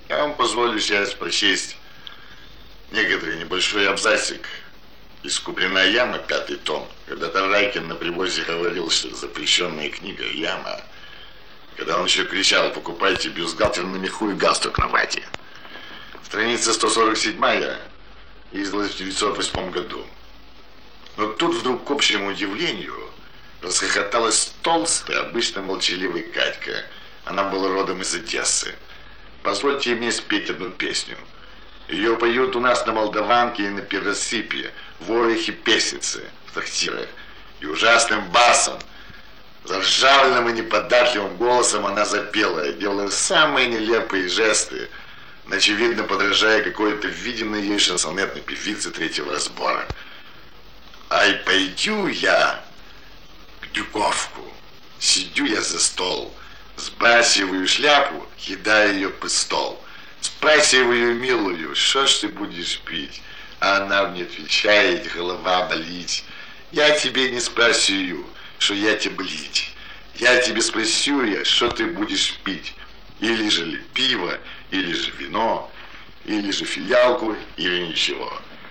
Я вам позволю сейчас прочесть некоторый небольшой абзацик из «Куприна яма», 5-й том. Когда-то Райкин на привозе говорил, что запрещенная книга «Яма», когда он еще кричал: «Покупайте бюстгальтер на меху и галстук на вате». Страница 147 издалась в 1908 году. Но тут вдруг, к общему удивлению, расхохоталась толстая, обычно молчаливая Катька. Она была родом из Одессы. «Позвольте мне спеть одну песню. Ее поют у нас на Молдаванке и на Пересыпье, в Орехе песницы, в трактирах. И ужасным басом, заржавленным и неподатливым голосом она запела, делая самые нелепые жесты, очевидно подражая какой-то виденной ей шансонетной певице 3-го разбора. «Ай, пойду я к Дюковку, сидю я за стол, сбрасываю шляпу, кидаю ее под стол, спрашиваю милую, что ж ты будешь пить?» А она мне отвечает: «Голова болит. Я тебе не спросю, что я тебе болит. Я тебе спросю, что ты будешь пить. Или же ли пиво, или же вино, или же фиалку, или ничего».